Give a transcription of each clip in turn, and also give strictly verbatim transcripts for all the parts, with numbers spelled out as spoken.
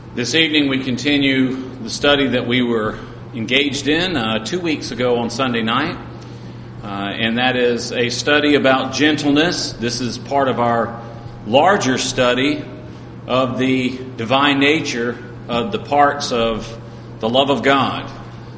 This evening we continue the study that we were engaged in uh, two weeks ago on Sunday night, uh, and that is a study about gentleness. This is part of our larger study of the divine nature of the parts of the love of God.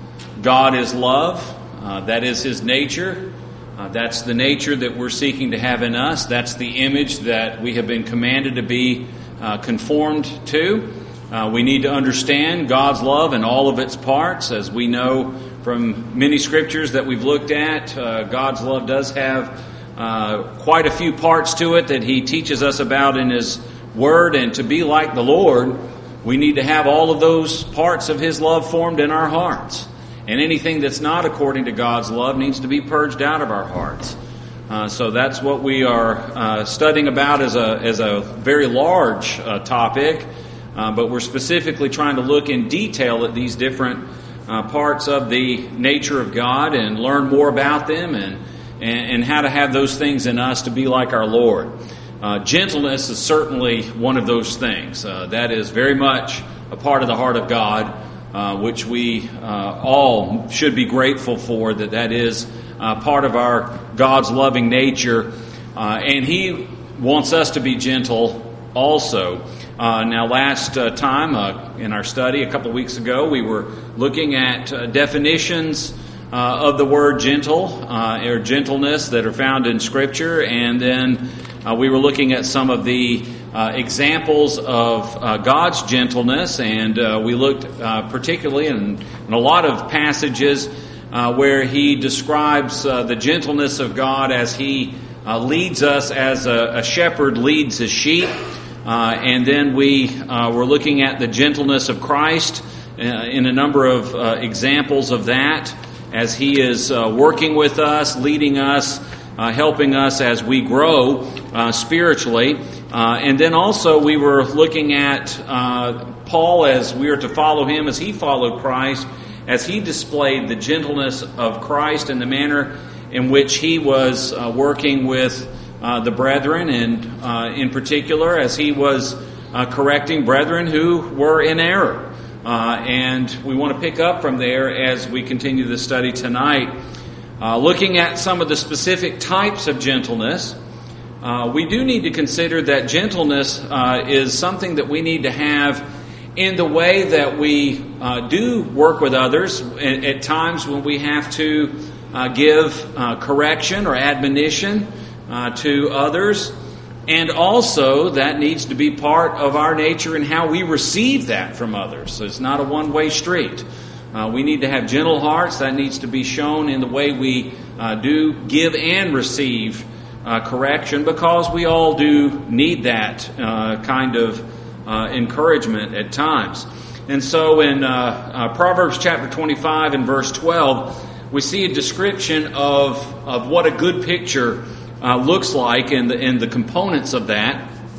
God is love. Uh, that is His nature. Uh, that's the nature that we're seeking to have in us. That's the image that we have been commanded to be uh, conformed to. Uh, we need to understand God's love in all of its parts. As we know from many scriptures that we've looked at, uh, God's love does have uh, quite a few parts to it that He teaches us about in His Word. And to be like the Lord, we need to have all of those parts of His love formed in our hearts. And anything that's not according to God's love needs to be purged out of our hearts. Uh, so that's what we are uh, studying about as a, as a very large uh, topic. Uh, but we're specifically trying to look in detail at these different uh, parts of the nature of God and learn more about them and, and, and how to have those things in us to be like our Lord. Uh, gentleness is certainly one of those things. Uh, that is very much a part of the heart of God, uh, which we uh, all should be grateful for, that that is uh, part of our God's loving nature. Uh, and He wants us to be gentle also. Uh, now, last uh, time uh, in our study, a couple of weeks ago, we were looking at uh, definitions uh, of the word gentle uh, or gentleness that are found in Scripture, and then uh, we were looking at some of the uh, examples of uh, God's gentleness, and uh, we looked uh, particularly in, in a lot of passages uh, where He describes uh, the gentleness of God as He uh, leads us as a, a shepherd leads his sheep. Uh, and then we uh, were looking at the gentleness of Christ uh, in a number of uh, examples of that as He is uh, working with us, leading us, uh, helping us as we grow uh, spiritually. Uh, and then also we were looking at uh, Paul as we are to follow him as he followed Christ, as he displayed the gentleness of Christ and the manner in which he was uh, working with Uh, the brethren, and uh, in particular as he was uh, correcting brethren who were in error. Uh, and we want to pick up from there as we continue the study tonight. Uh, looking at some of the specific types of gentleness, uh, we do need to consider that gentleness uh, is something that we need to have in the way that we uh, do work with others at, at times when we have to uh, give uh, correction or admonition Uh, to others, and also that needs to be part of our nature and how we receive that from others. So it's not a one-way street. Uh, we need to have gentle hearts. That needs to be shown in the way we uh, do give and receive uh, correction, because we all do need that uh, kind of uh, encouragement at times. And so in uh, uh, Proverbs chapter twenty-five and verse twelve, we see a description of, of what a good picture Uh, looks like and the, and the components of that.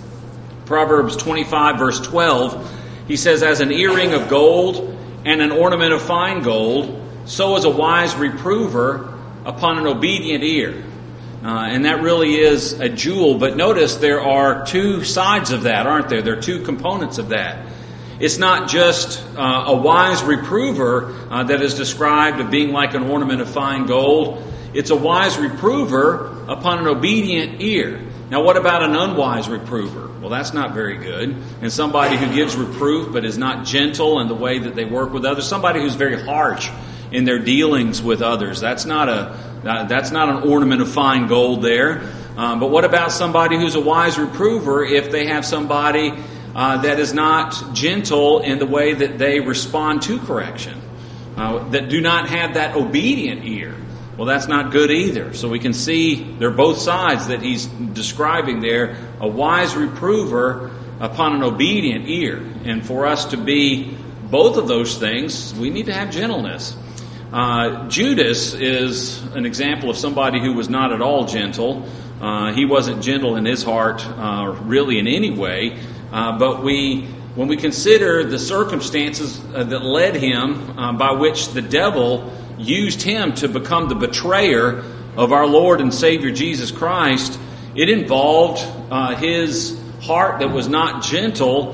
Proverbs twenty-five verse twelve, he says, "As an earring of gold and an ornament of fine gold, so is a wise reprover upon an obedient ear." Uh, and that really is a jewel. But notice there are two sides of that, aren't there? There are two components of that. It's not just uh, a wise reprover uh, that is described of being like an ornament of fine gold. It's a wise reprover upon an obedient ear. Now, what about an unwise reprover? Well, that's not very good. And somebody who gives reproof but is not gentle in the way that they work with others. Somebody who's very harsh in their dealings with others. That's not a uh, that's not an ornament of fine gold there. Um, but what about somebody who's a wise reprover if they have somebody uh, that is not gentle in the way that they respond to correction? Uh, that do not have that obedient ear. Well, that's not good either. So we can see they're both sides that he's describing there. A wise reprover upon an obedient ear. And for us to be both of those things, we need to have gentleness. Uh, Judas is an example of somebody who was not at all gentle. Uh, he wasn't gentle in his heart, uh, really in any way. Uh, but we, when we consider the circumstances uh, that led him, uh, by which the devil used him to become the betrayer of our Lord and Savior Jesus Christ, it involved uh, his heart that was not gentle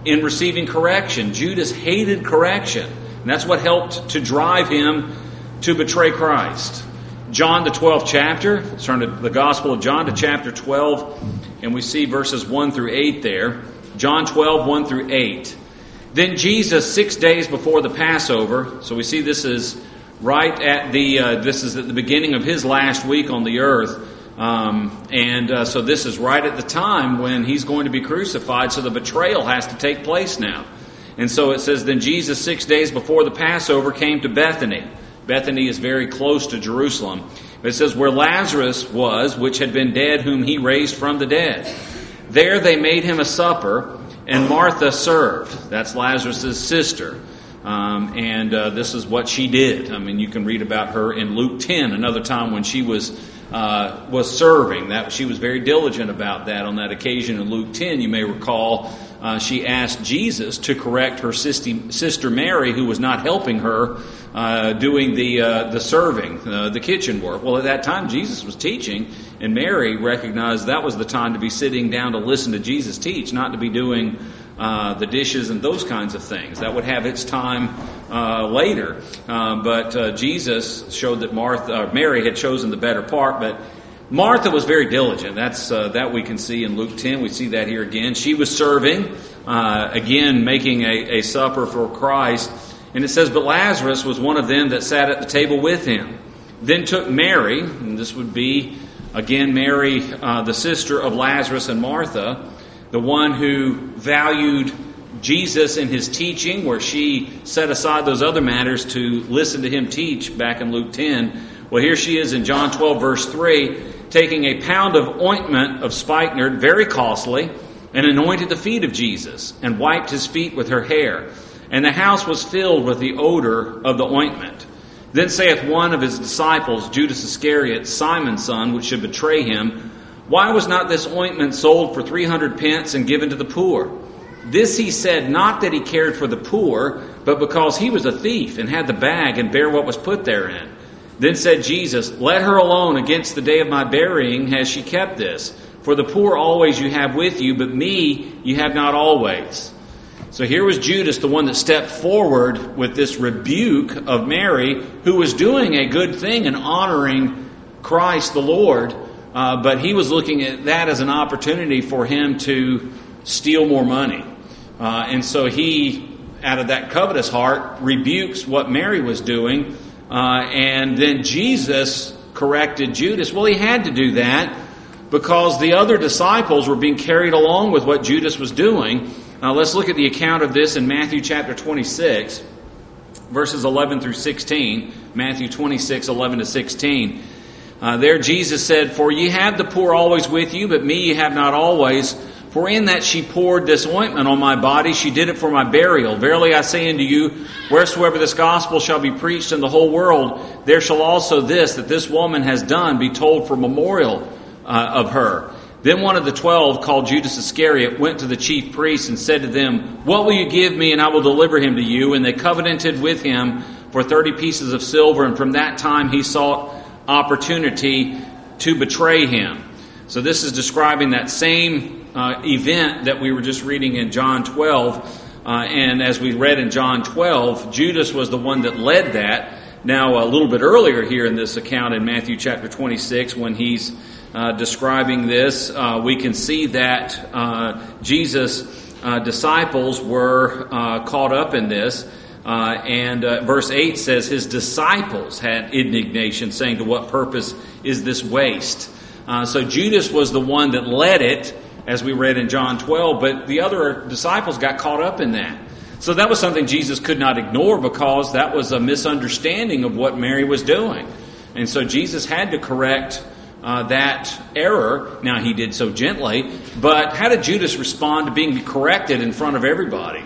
in receiving correction. Judas hated correction. And that's what helped to drive him to betray Christ. John, the twelfth chapter. Let's turn to the Gospel of John to chapter twelve. And we see verses one through eight there. John twelve, one through eight. Then Jesus, six days before the Passover. So we see this is right at the, uh, this is at the beginning of his last week on the earth. Um, and uh, so this is right at the time when he's going to be crucified. So the betrayal has to take place now. And so it says, then Jesus, six days before the Passover, came to Bethany. Bethany is very close to Jerusalem. It says, where Lazarus was, which had been dead, whom he raised from the dead. There they made him a supper, and Martha served. That's Lazarus' sister. Um, and uh, this is what she did. I mean, you can read about her in Luke ten, another time when she was uh, was serving. That she was very diligent about that on that occasion in Luke ten. You may recall uh, she asked Jesus to correct her sister, sister Mary, who was not helping her uh, doing the uh, the serving, uh, the kitchen work. Well, at that time, Jesus was teaching, and Mary recognized that was the time to be sitting down to listen to Jesus teach, not to be doing Uh, the dishes and those kinds of things. That would have its time uh, later. Uh, but uh, Jesus showed that Martha, uh, Mary had chosen the better part. But Martha was very diligent. That's uh, that we can see in Luke ten. We see that here again. She was serving, uh, again making a, a supper for Christ. And it says, but Lazarus was one of them that sat at the table with him. Then took Mary, and this would be, again, Mary, uh, the sister of Lazarus and Martha, the one who valued Jesus in his teaching, where she set aside those other matters to listen to him teach back in Luke ten. Well, here she is in John twelve, verse three, taking a pound of ointment of spikenard, very costly, and anointed the feet of Jesus, and wiped his feet with her hair. And the house was filled with the odor of the ointment. Then saith one of his disciples, Judas Iscariot, Simon's son, which should betray him, why was not this ointment sold for three hundred pence and given to the poor? This he said, not that he cared for the poor, but because he was a thief, and had the bag, and bare what was put therein. Then said Jesus, let her alone. Against the day of my burying has she kept this. For the poor always you have with you, but me you have not always. So here was Judas, the one that stepped forward with this rebuke of Mary, who was doing a good thing and honoring Christ the Lord. Uh, but he was looking at that as an opportunity for him to steal more money. Uh, and so he, out of that covetous heart, rebukes what Mary was doing. Uh, and then Jesus corrected Judas. Well, he had to do that because the other disciples were being carried along with what Judas was doing. Now, let's look at the account of this in Matthew chapter twenty-six, verses eleven through sixteen. Matthew twenty-six, eleven to sixteen. Uh, there Jesus said, for ye have the poor always with you, but me ye have not always. For in that she poured this ointment on my body, she did it for my burial. Verily I say unto you, wheresoever this gospel shall be preached in the whole world, there shall also this, that this woman has done, be told for memorial uh, of her. Then one of the twelve, called Judas Iscariot, went to the chief priests and said to them, what will you give me, and I will deliver him to you? And they covenanted with him for thirty pieces of silver, and from that time he sought opportunity to betray him. So this is describing that same uh, event that we were just reading in John twelve. Uh, and as we read in John twelve, Judas was the one that led that. Now, a little bit earlier here in this account in Matthew chapter twenty-six, when he's uh, describing this, uh, we can see that uh, Jesus' uh, disciples were uh, caught up in this. Uh, and uh, verse eight says, his disciples had indignation, saying, to what purpose is this waste? Uh, so Judas was the one that led it, as we read in John twelve, but the other disciples got caught up in that. So that was something Jesus could not ignore, because that was a misunderstanding of what Mary was doing. And so Jesus had to correct uh, that error. Now, he did so gently, but how did Judas respond to being corrected in front of everybody?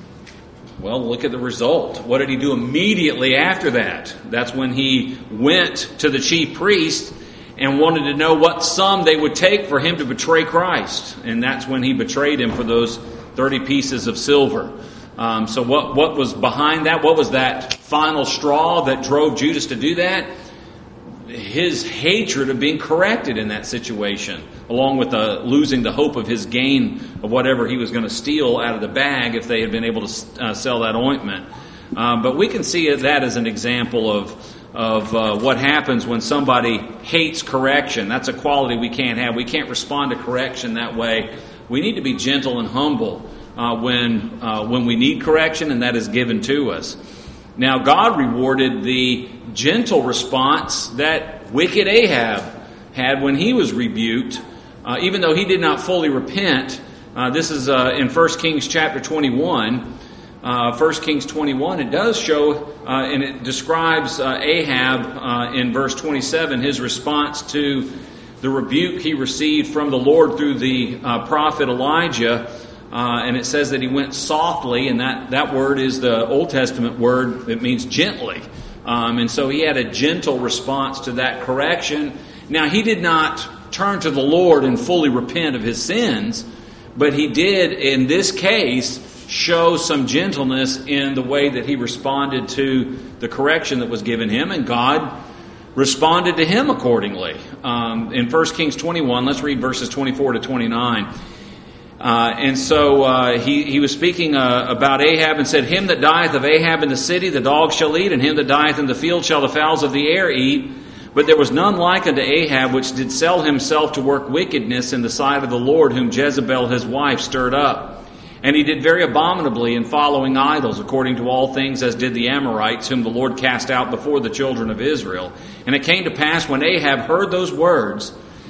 Well, look at the result. What did he do immediately after that? That's when he went to the chief priest and wanted to know what sum they would take for him to betray Christ. And that's when he betrayed him for those thirty pieces of silver. Um, so what, what was behind that? What was that final straw that drove Judas to do that? his hatred of being corrected in that situation, along with the, losing the hope of his gain of whatever he was going to steal out of the bag if they had been able to uh, sell that ointment. Um, but we can see that as an example of of uh, what happens when somebody hates correction. That's a quality we can't have. We can't respond to correction that way. We need to be gentle and humble uh, when uh, when we need correction, and that is given to us. Now, God rewarded the gentle response that wicked Ahab had when he was rebuked, uh, even though he did not fully repent. Uh, this is uh, in First Kings chapter twenty-one. Uh, First Kings twenty-one, it does show, uh, and it describes uh, Ahab uh, in verse twenty-seven, his response to the rebuke he received from the Lord through the uh, prophet Elijah. Uh, and it says that he went softly, and that, that word is the Old Testament word. It means gently. Um, and so he had a gentle response to that correction. Now, he did not turn to the Lord and fully repent of his sins, but he did, in this case, show some gentleness in the way that he responded to the correction that was given him, and God responded to him accordingly. Um, in First Kings twenty-one, let's read verses twenty-four to twenty-nine. Uh, and so uh, he, he was speaking uh, about Ahab and said, "Him that dieth of Ahab in the city, the dogs shall eat, and him that dieth in the field shall the fowls of the air eat. But there was none like unto Ahab, which did sell himself to work wickedness in the sight of the Lord, whom Jezebel his wife stirred up. And he did very abominably in following idols, according to all things as did the Amorites, whom the Lord cast out before the children of Israel. And it came to pass, when Ahab heard those words,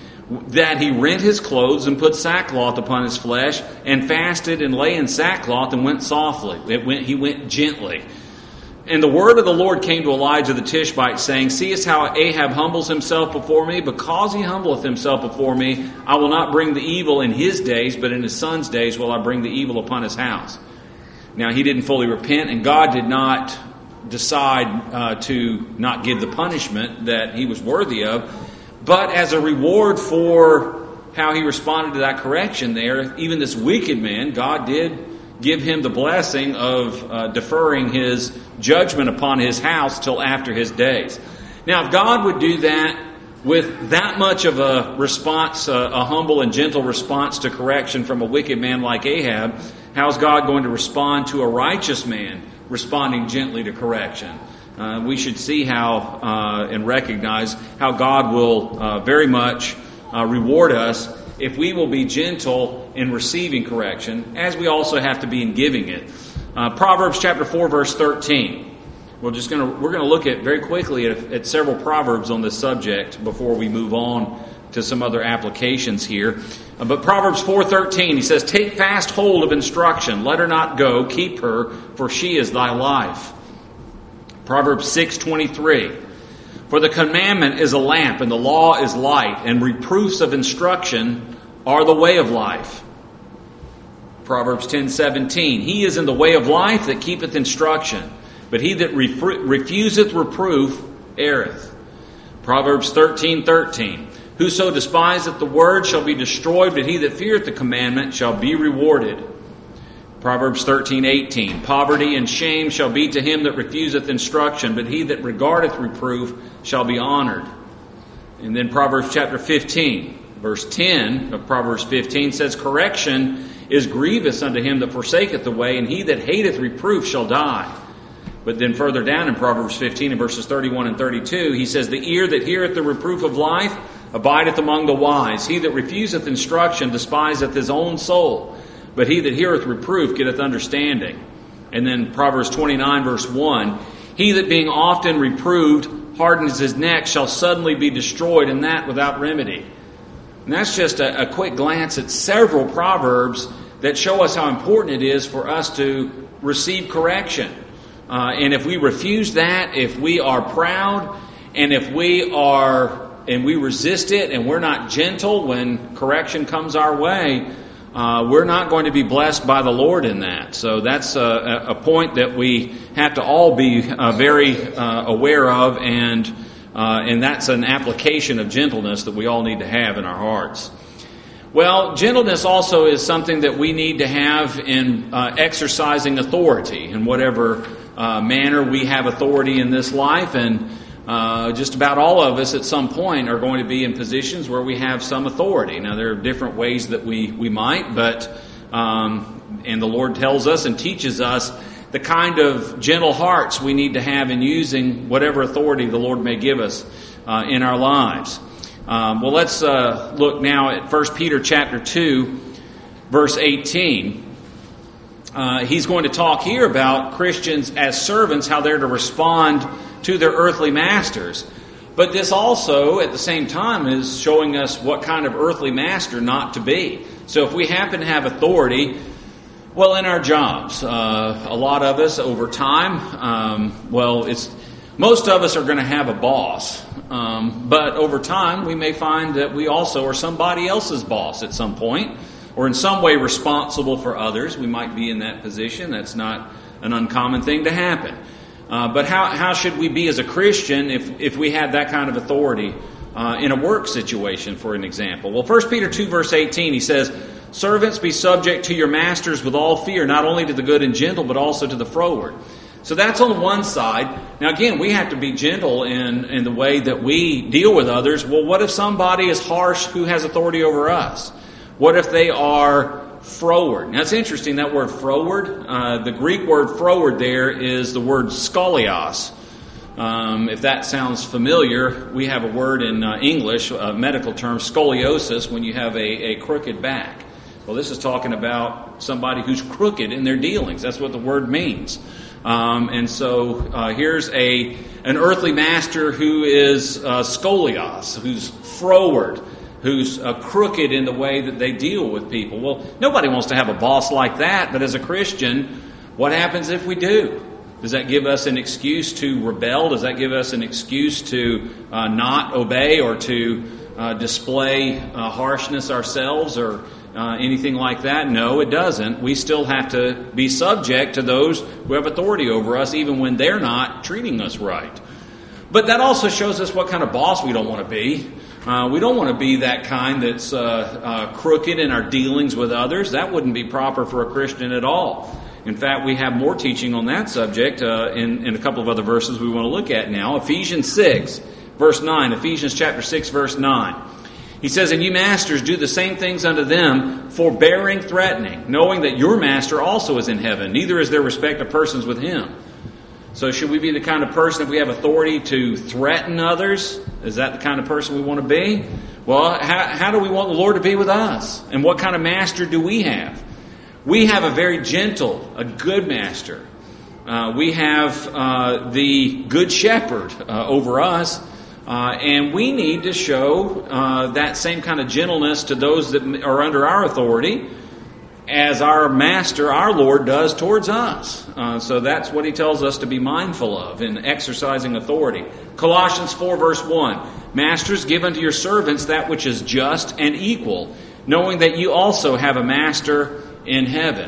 that he rent his clothes and put sackcloth upon his flesh, and fasted and lay in sackcloth and went softly." It went, he went gently. "And the word of the Lord came to Elijah the Tishbite, saying, Seest how Ahab humbles himself before me? Because he humbleth himself before me, I will not bring the evil in his days, but in his son's days will I bring the evil upon his house." Now, he didn't fully repent, and God did not decide uh, to not give the punishment that he was worthy of. But as a reward for how he responded to that correction there, even this wicked man, God did give him the blessing of uh, deferring his judgment upon his house till after his days. Now, if God would do that with that much of a response, uh, a humble and gentle response to correction from a wicked man like Ahab, how is God going to respond to a righteous man responding gently to correction? Uh, we should see how uh, and recognize how God will uh, very much uh, reward us if we will be gentle in receiving correction, as we also have to be in giving it. Uh, Proverbs chapter four, verse thirteen. We're just going to we're going to look at very quickly at, at several proverbs on this subject before we move on to some other applications here. Uh, but Proverbs four thirteen, he says, "Take fast hold of instruction; let her not go; keep her, for she is thy life." Proverbs six twenty-three, "For the commandment is a lamp, and the law is light, and reproofs of instruction are the way of life." Proverbs ten seventeen, "He is in the way of life that keepeth instruction, but he that refru- refuseth reproof erreth." Proverbs thirteen thirteen, "Whoso despiseth the word shall be destroyed, but he that feareth the commandment shall be rewarded." Proverbs thirteen eighteen, "Poverty and shame shall be to him that refuseth instruction, but he that regardeth reproof shall be honored." And then Proverbs chapter fifteen, verse ten of Proverbs fifteen says, "Correction is grievous unto him that forsaketh the way, and he that hateth reproof shall die." But then further down in Proverbs fifteen, in verses thirty-one and thirty-two, he says, "The ear that heareth the reproof of life abideth among the wise. He that refuseth instruction despiseth his own soul, but he that heareth reproof getteth understanding." And then Proverbs twenty-nine, verse one, "He that being often reproved hardens his neck shall suddenly be destroyed, and that without remedy." And that's just a, a quick glance at several proverbs that show us how important it is for us to receive correction. Uh, and if we refuse that, if we are proud, and if we are and we resist it, and we're not gentle when correction comes our way, Uh, we're not going to be blessed by the Lord in that. So that's a, a point that we have to all be uh, very uh, aware of, and uh, and that's an application of gentleness that we all need to have in our hearts. Well, gentleness also is something that we need to have in uh, exercising authority in whatever uh, manner we have authority in this life. And Uh, just about all of us at some point are going to be in positions where we have some authority. Now, there are different ways that we, we might, but um, and the Lord tells us and teaches us the kind of gentle hearts we need to have in using whatever authority the Lord may give us uh, in our lives. Um, well, let's uh, look now at First Peter chapter two, verse eighteen. Uh, he's going to talk here about Christians as servants, how they're to respond to their earthly masters. But this also, at the same time, is showing us what kind of earthly master not to be. So if we happen to have authority, well, in our jobs, uh, a lot of us over time, um, well, it's most of us are going to have a boss. Um, but over time, we may find that we also are somebody else's boss at some point, or in some way responsible for others. We might be in that position. That's not an uncommon thing to happen. Uh, but how, how should we be as a Christian if, if we had that kind of authority uh, in a work situation, for an example? Well, First Peter two, verse eighteen, he says, "Servants, be subject to your masters with all fear, not only to the good and gentle, but also to the froward." So that's on one side. Now, again, we have to be gentle in, in the way that we deal with others. Well, what if somebody is harsh who has authority over us? What if they are froward? Now, it's interesting, that word froward. Uh, the Greek word froward there is the word skolios. Um, if that sounds familiar, we have a word in uh, English, a medical term, scoliosis, when you have a, a crooked back. Well, this is talking about somebody who's crooked in their dealings. That's what the word means. Um, and so uh, here's a an earthly master who is uh, scolios, who's froward, who's uh, crooked in the way that they deal with people. Well, nobody wants to have a boss like that, but as a Christian, what happens if we do? Does that give us an excuse to rebel? Does that give us an excuse to uh, not obey or to uh, display uh, harshness ourselves or uh, anything like that? No, it doesn't. We still have to be subject to those who have authority over us, even when they're not treating us right. But that also shows us what kind of boss we don't want to be. Uh, we don't want to be that kind that's uh, uh, crooked in our dealings with others. That wouldn't be proper for a Christian at all. In fact, we have more teaching on that subject uh, in, in a couple of other verses we want to look at now. Ephesians six, verse nine. Ephesians chapter six, verse nine. He says, "And you masters, do the same things unto them, forbearing, threatening, knowing that your master also is in heaven. Neither is there respect of persons with him." So should we be the kind of person, if we have authority, to threaten others? Is that the kind of person we want to be? Well, how, how do we want the Lord to be with us? And what kind of master do we have? We have a very gentle, a good master. Uh, we have uh, the good shepherd uh, over us. Uh, and we need to show uh, that same kind of gentleness to those that are under our authority as our master, our Lord, does towards us. Uh, so that's what he tells us to be mindful of in exercising authority. Colossians four, verse one. "Masters, give unto your servants that which is just and equal, knowing that you also have a master in heaven."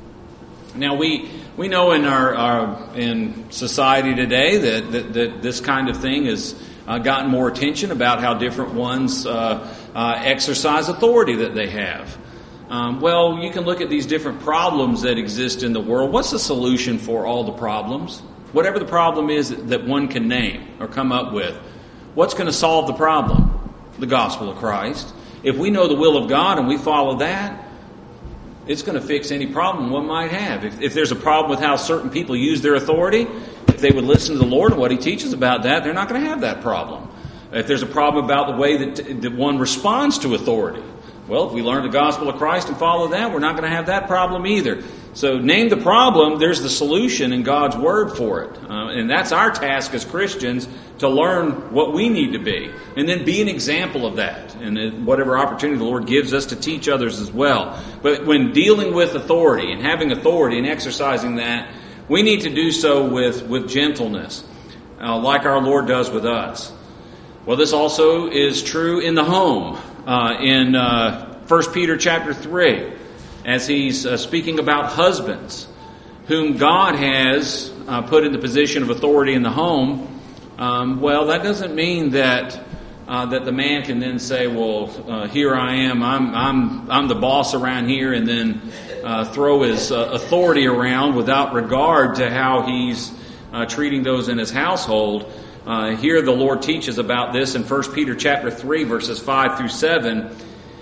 Now, we we know in our, our in society today that, that, that this kind of thing is Uh, gotten more attention about how different ones uh, uh, exercise authority that they have. Um, well, you can look at these different problems that exist in the world. What's the solution for all the problems? Whatever the problem is that, that one can name or come up with, what's going to solve the problem? The gospel of Christ. If we know the will of God and we follow that, it's going to fix any problem one might have. If, if there's a problem with how certain people use their authority, if they would listen to the Lord and what He teaches about that, they're not going to have that problem. If there's a problem about the way that, that one responds to authority, well, if we learn the gospel of Christ and follow that, we're not going to have that problem either. So name the problem, there's the solution in God's Word for it. Uh, and that's our task as Christians, to learn what we need to be. And then be an example of that. And whatever opportunity the Lord gives us to teach others as well. But when dealing with authority and having authority and exercising that, we need to do so with, with gentleness, uh, like our Lord does with us. Well, this also is true in the home. Uh, in uh, First Peter chapter three, as he's uh, speaking about husbands whom God has uh, put in the position of authority in the home, um, well, that doesn't mean that uh, that the man can then say, well, uh, here I am, I'm I'm I'm the boss around here, and then uh, throw his uh, authority around without regard to how he's uh, treating those in his household. Uh, here the Lord teaches about this in First Peter chapter three, verses five through seven.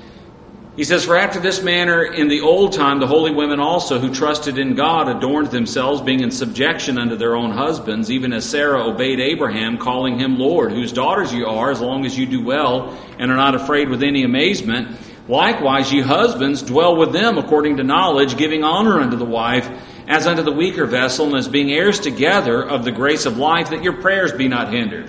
He says, "For after this manner in the old time the holy women also who trusted in God adorned themselves, being in subjection unto their own husbands, even as Sarah obeyed Abraham, calling him Lord, whose daughters you are, as long as you do well and are not afraid with any amazement. Likewise, ye husbands, dwell with them according to knowledge, giving honor unto the wife, as unto the weaker vessel, and as being heirs together of the grace of life, that your prayers be not hindered."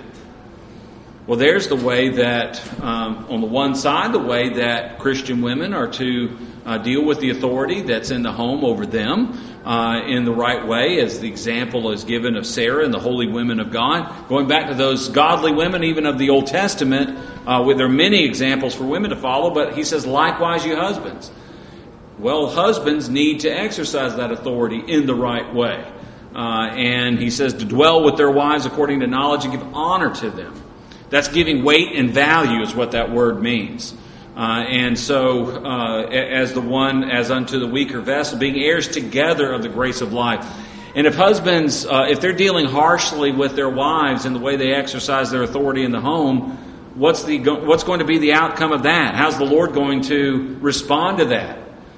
Well, there's the way that, um, on the one side, the way that Christian women are to uh, deal with the authority that's in the home over them uh, in the right way, as the example is given of Sarah and the holy women of God. Going back to those godly women, even of the Old Testament, uh, where there are many examples for women to follow, but he says, "Likewise, you husbands." Well, husbands need to exercise that authority in the right way. Uh, and he says to dwell with their wives according to knowledge and give honor to them. That's giving weight and value is what that word means. Uh, and so, uh, as the one, as unto the weaker vessel, being heirs together of the grace of life. And if husbands, uh, if they're dealing harshly with their wives in the way they exercise their authority in the home, what's the what's going to be the outcome of that? How's the Lord going to respond to that?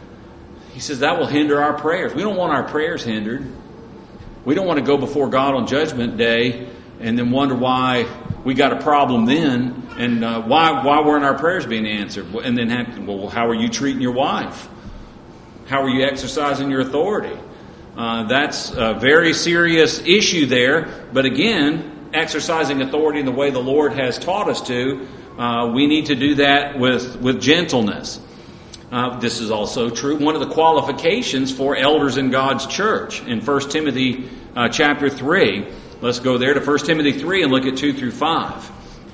He says that will hinder our prayers. We don't want our prayers hindered. We don't want to go before God on Judgment Day and then wonder why we got a problem then, and uh, why why weren't our prayers being answered? And then, have, well, how are you treating your wife? How are you exercising your authority? Uh, that's a very serious issue there. But again, exercising authority in the way the Lord has taught us to, uh, we need to do that with, with gentleness. Uh, this is also true. One of the qualifications for elders in God's church in First Timothy uh, chapter three. Let's go there to First Timothy three and look at two through five.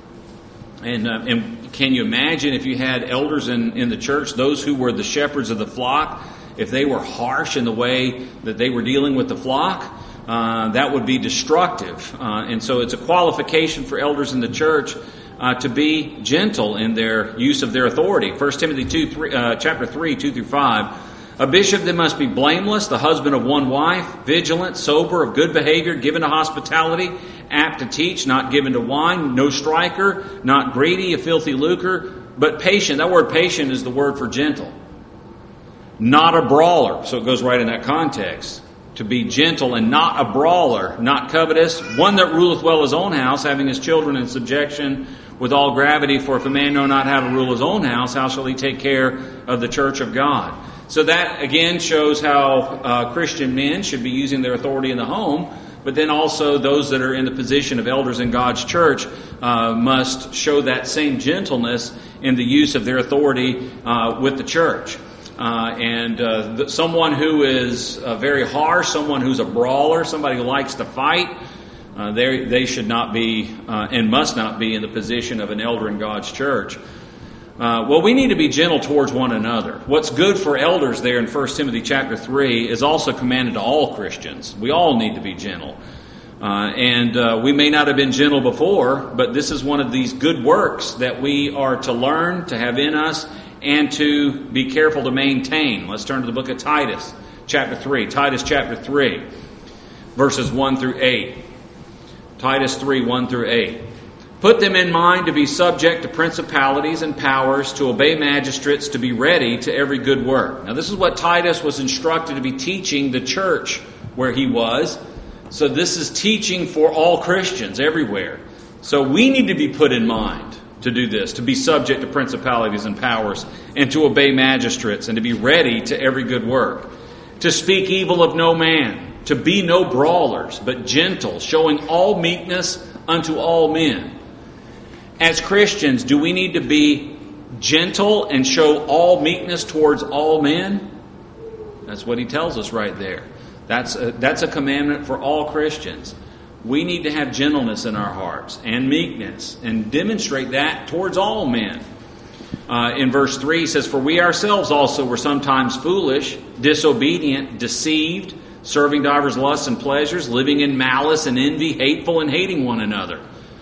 And, uh, and can you imagine if you had elders in, in the church, those who were the shepherds of the flock, if they were harsh in the way that they were dealing with the flock, uh, that would be destructive. Uh, and so it's a qualification for elders in the church uh, to be gentle in their use of their authority. First Timothy two, three, uh, chapter three, two through five. "A bishop then must be blameless, the husband of one wife, vigilant, sober, of good behavior, given to hospitality, apt to teach, not given to wine, no striker, not greedy, a filthy lucre, but patient." That word patient is the word for gentle. "Not a brawler." So it goes right in that context. To be gentle and not a brawler, not covetous, one that ruleth well his own house, having his children in subjection with all gravity. For if a man know not how to rule his own house, how shall he take care of the church of God? So that, again, shows how uh, Christian men should be using their authority in the home, but then also those that are in the position of elders in God's church uh, must show that same gentleness in the use of their authority uh, with the church. Uh, and uh, th- someone who is uh, very harsh, someone who's a brawler, somebody who likes to fight, uh, they they should not be uh, and must not be in the position of an elder in God's church. Uh, well, we need to be gentle towards one another. What's good for elders there in First Timothy chapter three is also commanded to all Christians. We all need to be gentle. Uh, and uh, we may not have been gentle before, but this is one of these good works that we are to learn, to have in us, and to be careful to maintain. Let's turn to the book of Titus, chapter three. Titus chapter three, verses one through eight. Titus three, one through eight. "Put them in mind to be subject to principalities and powers, to obey magistrates, to be ready to every good work." Now this is what Titus was instructed to be teaching the church where he was. So this is teaching for all Christians everywhere. So we need to be put in mind to do this, to be subject to principalities and powers, and to obey magistrates, and to be ready to every good work. "To speak evil of no man, to be no brawlers, but gentle, showing all meekness unto all men." As Christians, do we need to be gentle and show all meekness towards all men? That's what he tells us right there. That's a, that's a commandment for all Christians. We need to have gentleness in our hearts and meekness and demonstrate that towards all men. Uh, in verse three, he says, "For we ourselves also were sometimes foolish, disobedient, deceived, serving divers lusts and pleasures, living in malice and envy, hateful and hating one another."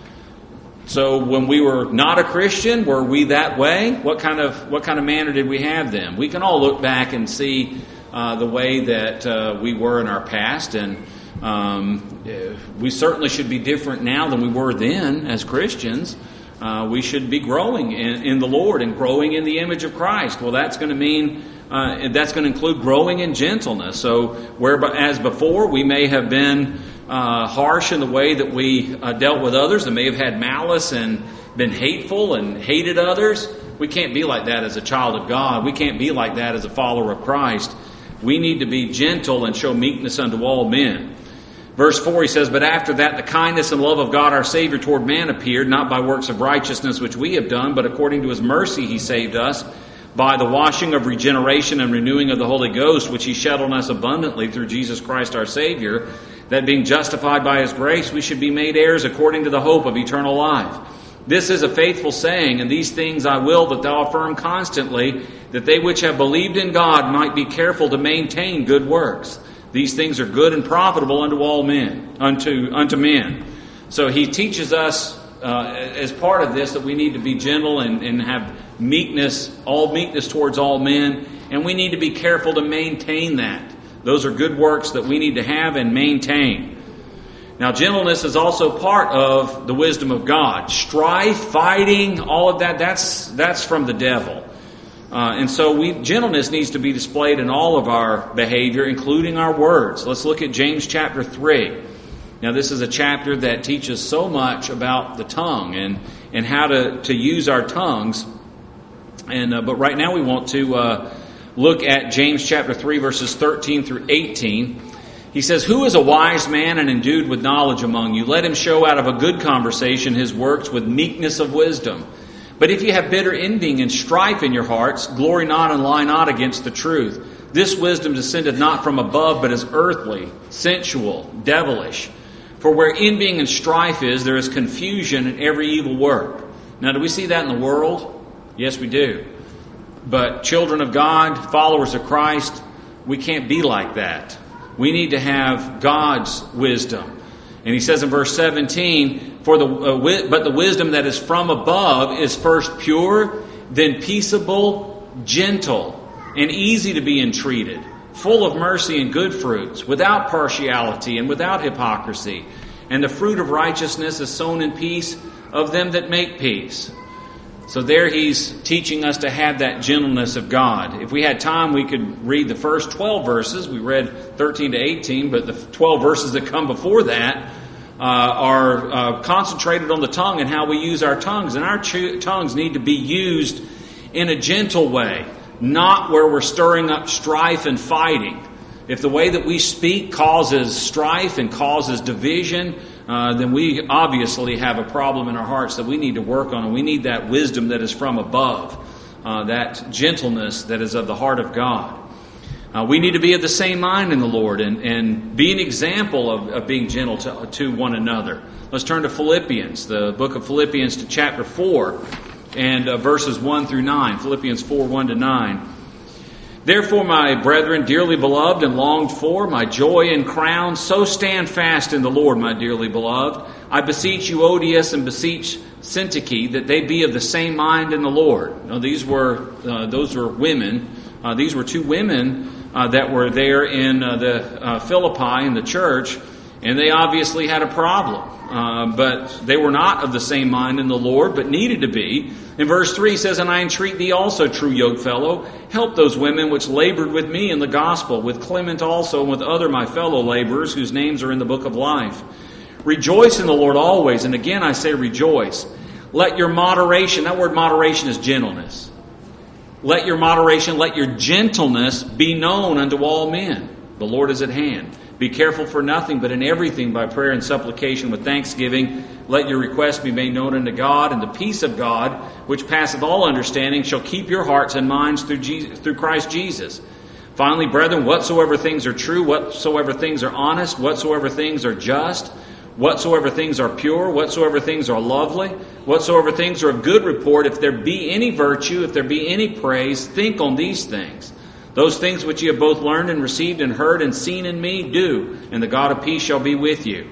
So when we were not a Christian, were we that way? What kind of what kind of manner did we have then? We can all look back and see uh, the way that uh, we were in our past, and Um, we certainly should be different now than we were then as Christians. Uh, we should be growing in, in the Lord and growing in the image of Christ. Well, that's going to mean, uh, that's going to include growing in gentleness. So, whereas before we may have been uh, harsh in the way that we uh, dealt with others, and may have had malice and been hateful and hated others, we can't be like that as a child of God. We can't be like that as a follower of Christ. We need to be gentle and show meekness unto all men. Verse four, he says, "But after that the kindness and love of God our Savior toward man appeared, not by works of righteousness which we have done, but according to his mercy he saved us, by the washing of regeneration and renewing of the Holy Ghost, which he shed on us abundantly through Jesus Christ our Savior, that being justified by his grace, we should be made heirs according to the hope of eternal life. This is a faithful saying, and these things I will that thou affirm constantly, that they which have believed in God might be careful to maintain good works. These things are good and profitable unto all men, unto unto men." So he teaches us uh, as part of this that we need to be gentle and, and have meekness, all meekness towards all men, and we need to be careful to maintain that. Those are good works that we need to have and maintain. Now, gentleness is also part of the wisdom of God. Strife, fighting, all of that, that's that's from the devil. Uh, and so we, gentleness needs to be displayed in all of our behavior, including our words. Let's look at James chapter three. Now, this is a chapter that teaches so much about the tongue and, and how to, to use our tongues. And uh, but right now we want to uh, look at James chapter three, verses thirteen through eighteen. He says, "Who is a wise man and endued with knowledge among you? Let him show out of a good conversation his works with meekness of wisdom. But if you have bitter envying and strife in your hearts, glory not and lie not against the truth. This wisdom descended not from above, but is earthly, sensual, devilish. For where envying and strife is, there is confusion in every evil work." Now, do we see that in the world? Yes, we do. But children of God, followers of Christ, we can't be like that. We need to have God's wisdom. And he says in verse seventeen, "For the uh, wi- but the wisdom that is from above is first pure, then peaceable, gentle, and easy to be entreated, full of mercy and good fruits, without partiality and without hypocrisy. And the fruit of righteousness is sown in peace of them that make peace." So there he's teaching us to have that gentleness of God. If we had time, we could read the first twelve verses. We read thirteen to eighteen, but the twelve verses that come before that uh, are uh, concentrated on the tongue and how we use our tongues. And our ch- tongues need to be used in a gentle way, not where we're stirring up strife and fighting. If the way that we speak causes strife and causes division, Uh, then we obviously have a problem in our hearts that we need to work on, and we need that wisdom that is from above, uh, that gentleness that is of the heart of God. Uh, we need to be of the same mind in the Lord and, and be an example of, of being gentle to, to one another. Let's turn to Philippians, the book of Philippians, to chapter four and uh, verses one through nine. Philippians four, one to nine. "Therefore, my brethren, dearly beloved and longed for, my joy and crown, so stand fast in the Lord, my dearly beloved. I beseech you, Odius, and beseech Syntyche, that they be of the same mind in the Lord." Now, these were uh, those were women. Uh, these were two women uh, that were there in uh, the uh, Philippi in the church, and they obviously had a problem. Uh, but they were not of the same mind in the Lord, but needed to be. In verse three, he says, "And I entreat thee also, true yokefellow, help those women which labored with me in the gospel, with Clement also, and with other my fellow laborers, whose names are in the book of life. Rejoice in the Lord always." And again I say rejoice. "Let your moderation," that word moderation is gentleness. "Let your moderation, let your gentleness be known unto all men. The Lord is at hand. Be careful for nothing, but in everything by prayer and supplication with thanksgiving, let your requests be made known unto God, and the peace of God, which passeth all understanding, shall keep your hearts and minds through Jesus, through Christ Jesus. Finally, brethren, whatsoever things are true, whatsoever things are honest, whatsoever things are just, whatsoever things are pure, whatsoever things are lovely, whatsoever things are of good report, if there be any virtue, if there be any praise, think on these things. Those things which you have both learned and received and heard and seen in me, do, and the God of peace shall be with you."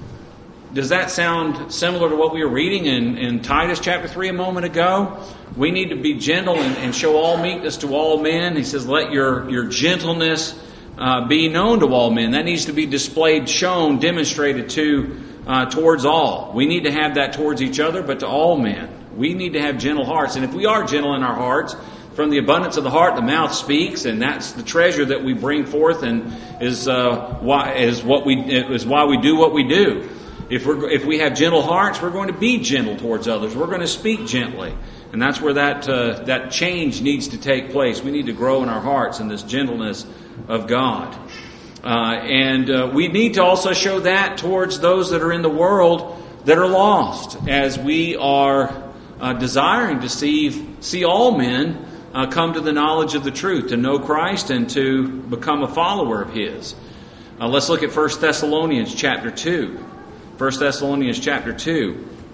Does that sound similar to what we were reading in, in Titus chapter three a moment ago? We need to be gentle and, and show all meekness to all men. He says, let your, your gentleness uh, be known to all men. That needs to be displayed, shown, demonstrated to uh, towards all. We need to have that towards each other, but to all men. We need to have gentle hearts. And if we are gentle in our hearts, from the abundance of the heart, the mouth speaks, and that's the treasure that we bring forth, and is uh, why is what we is why we do what we do. If we if we have gentle hearts, we're going to be gentle towards others. We're going to speak gently, and that's where that uh, that change needs to take place. We need to grow in our hearts in this gentleness of God, uh, and uh, we need to also show that towards those that are in the world that are lost, as we are uh, desiring to see see all men Uh, come to the knowledge of the truth, to know Christ and to become a follower of His. Uh, let's look at First Thessalonians chapter two. First Thessalonians chapter two.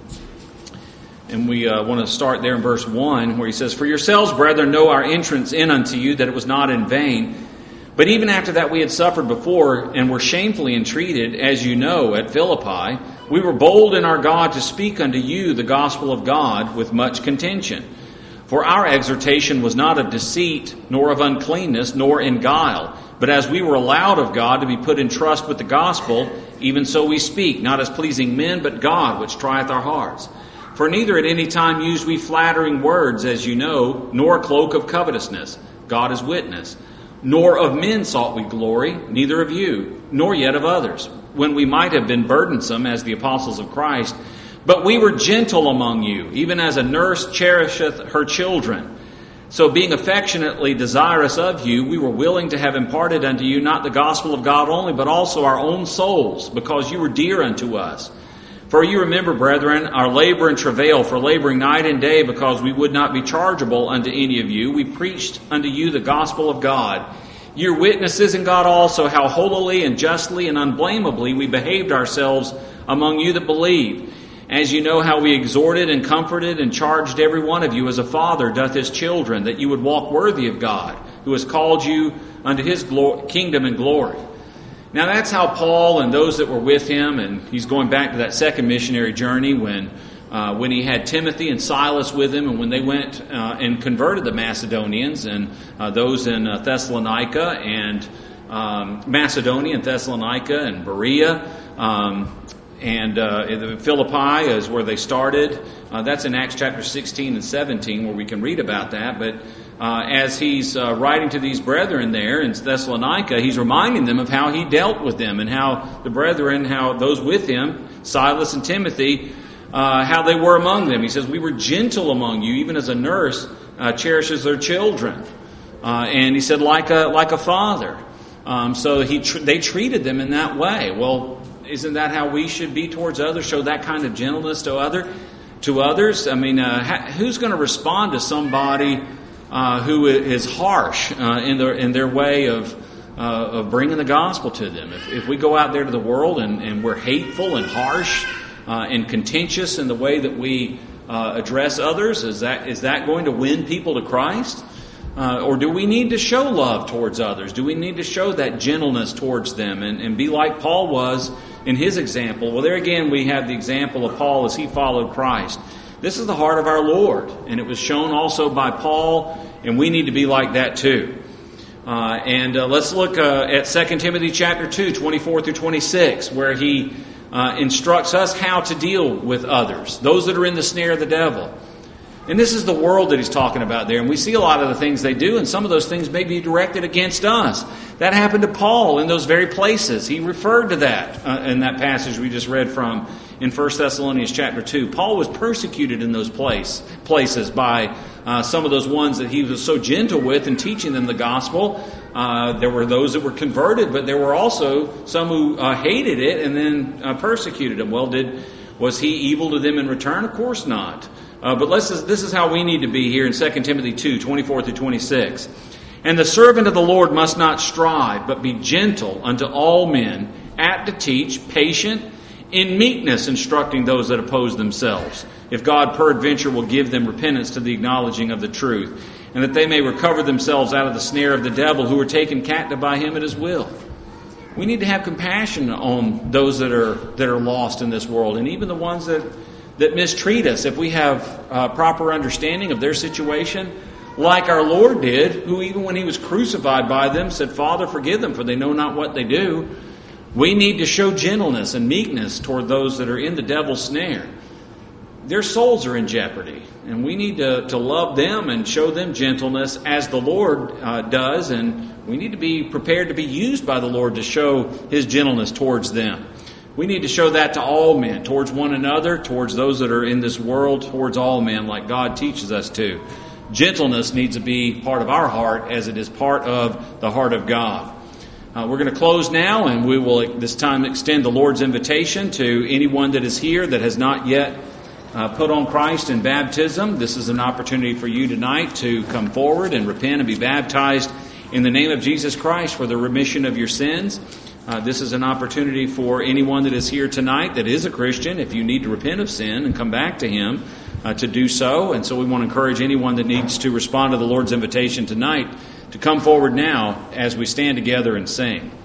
And we uh, want to start there in verse one, where he says, "For yourselves, brethren, know our entrance in unto you, that it was not in vain. But even after that we had suffered before, and were shamefully entreated, as you know, at Philippi, we were bold in our God to speak unto you the gospel of God with much contention. For our exhortation was not of deceit, nor of uncleanness, nor in guile. But as we were allowed of God to be put in trust with the gospel, even so we speak, not as pleasing men, but God, which trieth our hearts. For neither at any time used we flattering words, as you know, nor a cloak of covetousness, God is witness. Nor of men sought we glory, neither of you, nor yet of others, when we might have been burdensome as the apostles of Christ. But we were gentle among you, even as a nurse cherisheth her children. So being affectionately desirous of you, we were willing to have imparted unto you not the gospel of God only, but also our own souls, because you were dear unto us. For you remember, brethren, our labor and travail, for laboring night and day, because we would not be chargeable unto any of you. We preached unto you the gospel of God. Your witnesses in God also, how holily and justly and unblameably we behaved ourselves among you that believe. As you know how we exhorted and comforted and charged every one of you as a father doth his children, that you would walk worthy of God, who has called you unto His glo- kingdom and glory." Now that's how Paul and those that were with him, and he's going back to that second missionary journey when uh, when he had Timothy and Silas with him, and when they went uh, and converted the Macedonians and uh, those in uh, Thessalonica and um, Macedonia and Thessalonica and Berea. Um, And uh, Philippi is where they started. Uh, that's in Acts chapter sixteen and seventeen, where we can read about that. But uh, as he's uh, writing to these brethren there in Thessalonica, he's reminding them of how he dealt with them and how the brethren, how those with him, Silas and Timothy, uh, how they were among them. He says, "We were gentle among you, even as a nurse uh, cherishes their children." Uh, and he said, like a like a father. Um, so he tr- they treated them in that way. Well, isn't that how we should be towards others? Show that kind of gentleness to other, to others. I mean, uh, ha- who's going to respond to somebody uh, who is harsh uh, in their in their way of uh, of bringing the gospel to them? If, if we go out there to the world and, and we're hateful and harsh uh, and contentious in the way that we uh, address others, is that is that going to win people to Christ? Uh, or do we need to show love towards others? Do we need to show that gentleness towards them and, and be like Paul was in his example? Well, there again we have the example of Paul as he followed Christ. This is the heart of our Lord, and it was shown also by Paul, and we need to be like that too. Uh, and uh, let's look uh, at Second Timothy chapter two, twenty-four through twenty-six, where he uh, instructs us how to deal with others, those that are in the snare of the devil. And this is the world that he's talking about there. And we see a lot of the things they do, and some of those things may be directed against us. That happened to Paul in those very places. He referred to that uh, in that passage we just read from in First Thessalonians chapter two. Paul was persecuted in those place, places by uh, some of those ones that he was so gentle with in teaching them the gospel. Uh, there were those that were converted, but there were also some who uh, hated it and then uh, persecuted him. Well, did was he evil to them in return? Of course not. Uh, but let's, this is how we need to be here in Second Timothy two, twenty-four through twenty-six. "And the servant of the Lord must not strive, but be gentle unto all men, apt to teach, patient, in meekness instructing those that oppose themselves, if God peradventure will give them repentance to the acknowledging of the truth, and that they may recover themselves out of the snare of the devil, who are taken captive by him at his will." We need to have compassion on those that are that are lost in this world, and even the ones that that mistreat us. If we have uh, proper understanding of their situation, like our Lord did, who even when he was crucified by them said, Father, forgive them, for they know not what they do. We need to show gentleness and meekness toward those that are in the devil's snare. Their souls are in jeopardy, and we need to, to love them and show them gentleness as the Lord uh, does, and we need to be prepared to be used by the Lord to show his gentleness towards them. We need to show that to all men, towards one another, towards those that are in this world, towards all men, like God teaches us to. Gentleness needs to be part of our heart as it is part of the heart of God. Uh, we're going to close now, and we will at this time extend the Lord's invitation to anyone that is here that has not yet uh, put on Christ in baptism. This is an opportunity for you tonight to come forward and repent and be baptized in the name of Jesus Christ for the remission of your sins. Uh, this is an opportunity for anyone that is here tonight that is a Christian, if you need to repent of sin and come back to him, uh, to do so. And so we want to encourage anyone that needs to respond to the Lord's invitation tonight to come forward now as we stand together and sing.